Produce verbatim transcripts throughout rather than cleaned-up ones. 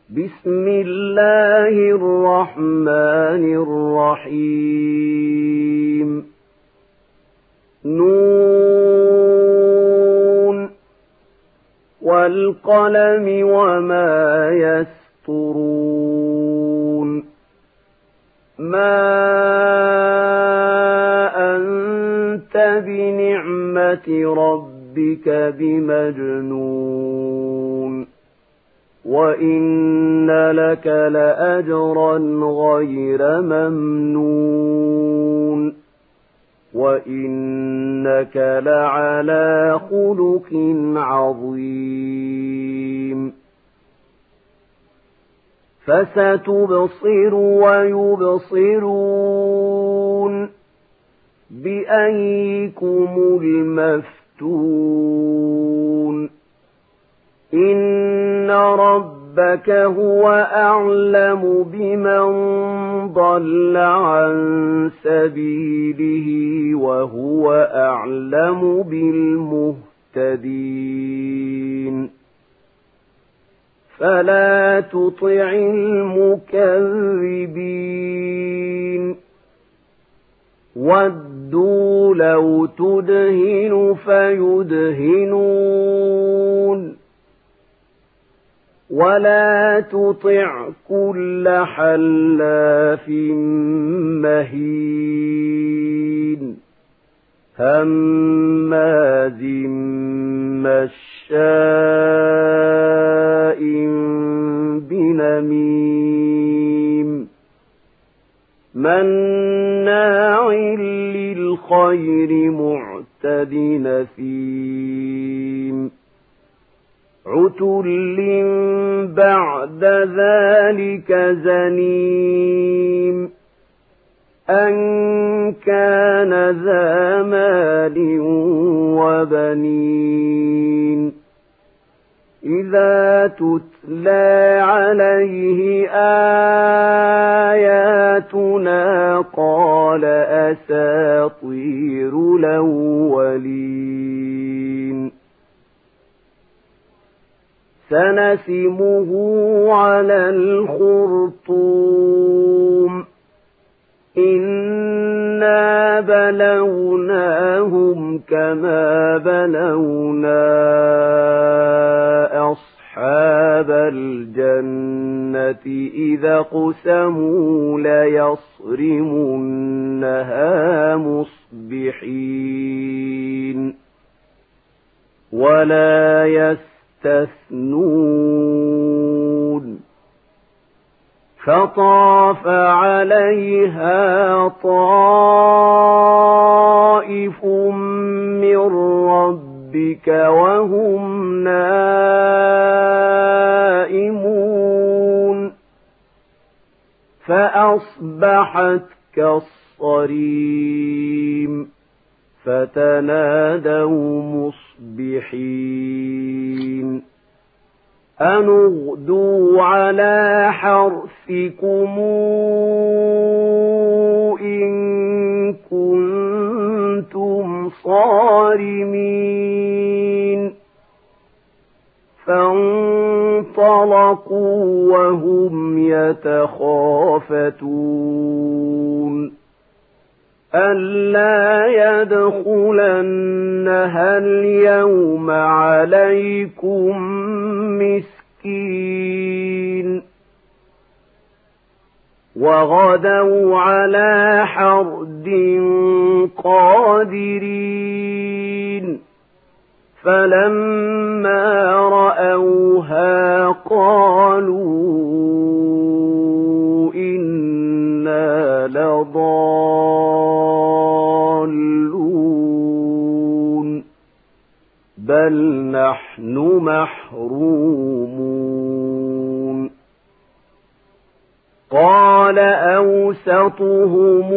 بسم الله الرحمن الرحيم نون والقلم وما يسطرون ما أنت بنعمة ربك بمجنون وإن لك لأجرا غير ممنون وإنك لعلى خلق عظيم فستبصر ويبصرون بأيكم المفتون إن ربك هو أعلم بمن ضل عن سبيله وهو أعلم بالمهتدين فلا تطع المكذبين ودوا لو تدهن فيدهنون ولا تطع كل حلاف مهين هماز مشاء بنميم مناع للخير معتد نثيم عتل بعد ذلك زنيم أن كان ذا مال وبنين إذا تتلى عليه آياتنا قال أساطير الأولين سنسمه على الخرطوم إنا بلوناهم كما بلونا أصحاب الجنة إذا اقسموا ليصرمنها مصبحين ولا يستثنون فطاف عليها طائف من ربك وهم نائمون فأصبحت كالصريم فتنادوا مصبحين أن اغدوا على حرثكم إن كنتم صارمين فانطلقوا وهم يتخافتون ألا يدخلنها اليوم عليكم مسكين وغدوا على حرد قادرين فلما رأوها قالوا إنا لضالون بل نحن محرومون قال أوسطهم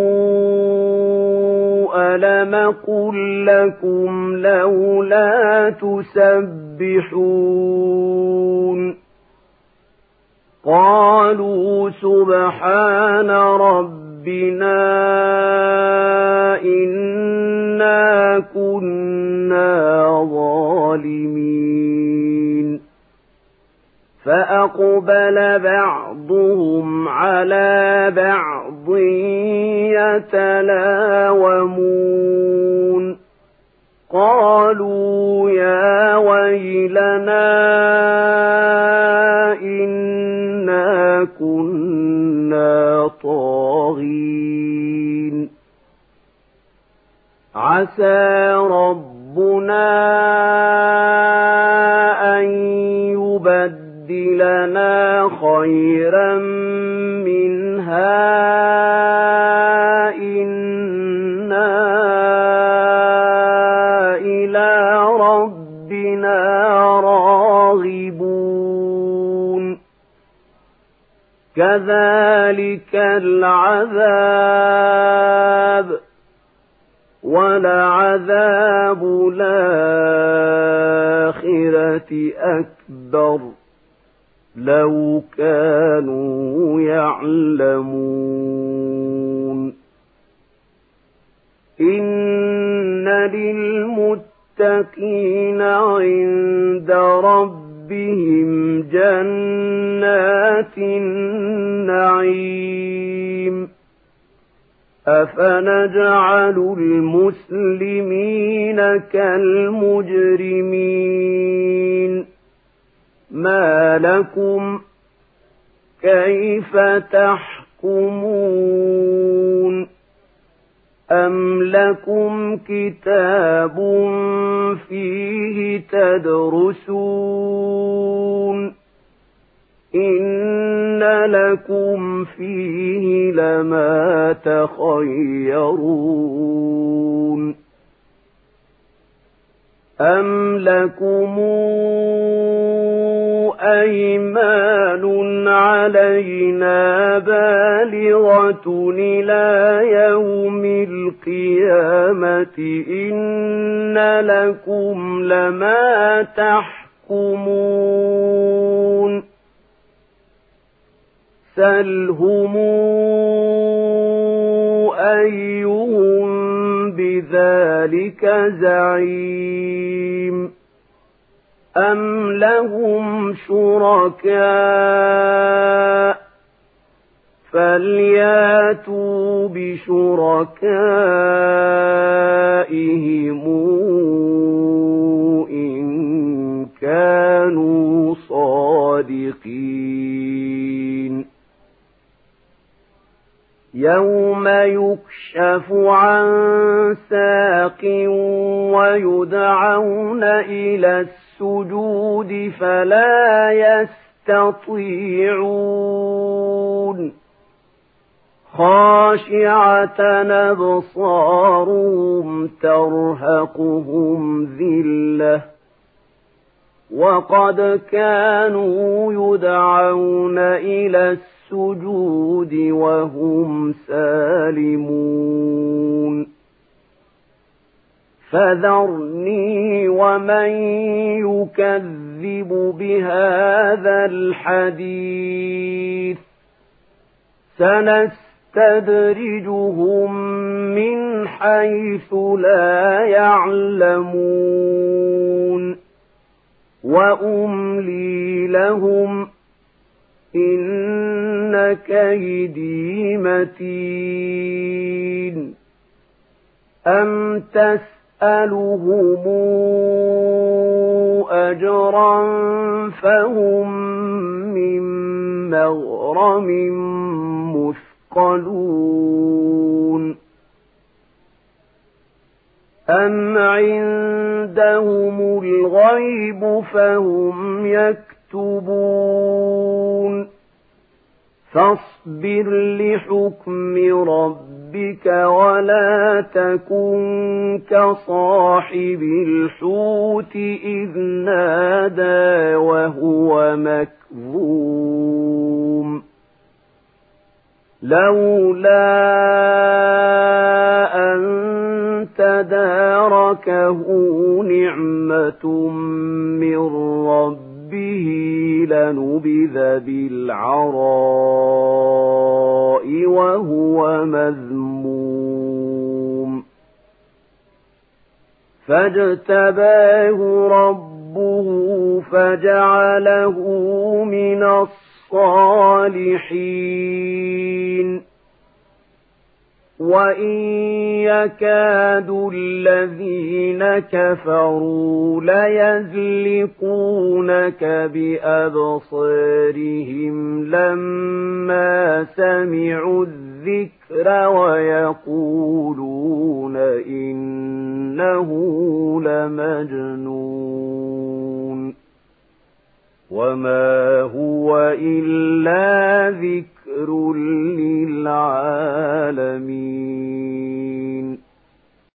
ألم قل لكم لولا تسبحون قالوا سبحان ربنا إنا كنا ظالمين فأقبل بعضهم على بعض يتلاومون قالوا يا ويلنا إنا كنا طاغين عسى ربنا أن يبدلنا خيرا منها إنا إلى ربنا راغبون كذلك العذاب ولعذاب الآخرة أكبر لو كانوا يعلمون إن للمتقين عند ربهم جنات النعيم أفنجعل المسلمين كالمجرمين ما لكم كيف تحكمون أم لكم كتاب فيه تدرسون إن لكم فيه لما تخيرون أم لكم أيمان علينا بالغة إلى يوم القيامة إن لكم لما تحكمون سلهم أيهم بذلك زعيم أم لهم شركاء فلياتوا بشركائهم إن كانوا صادقين يوم يكشف عن ساق ويدعون إلى السجود فلا يستطيعون خاشعة أبصارهم ترهقهم ذلة وقد كانوا يدعون إلى السجود وهم سالمون فذرني ومن يكذب بهذا الحديث سنستدرجهم من حيث لا يعلمون وأملي لهم إن كيدي متين أم تسألهم أجرا فهم من مغرم مثقلون أم عندهم الغيب فهم يكتبون فاصبر لحكم ربك ولا تكن كصاحب الحوت إذ نادى وهو مكظوم لولا أن تداركه نعمة من ربه لنبذ بالعراء وهو مذموم فاجتباه ربه فجعله من الصالحين وإن يكاد الذين كفروا ليزلقونك بأبصارهم لما سمعوا الذكر ويقولون إنه لمجنون وما هو إلا ذكر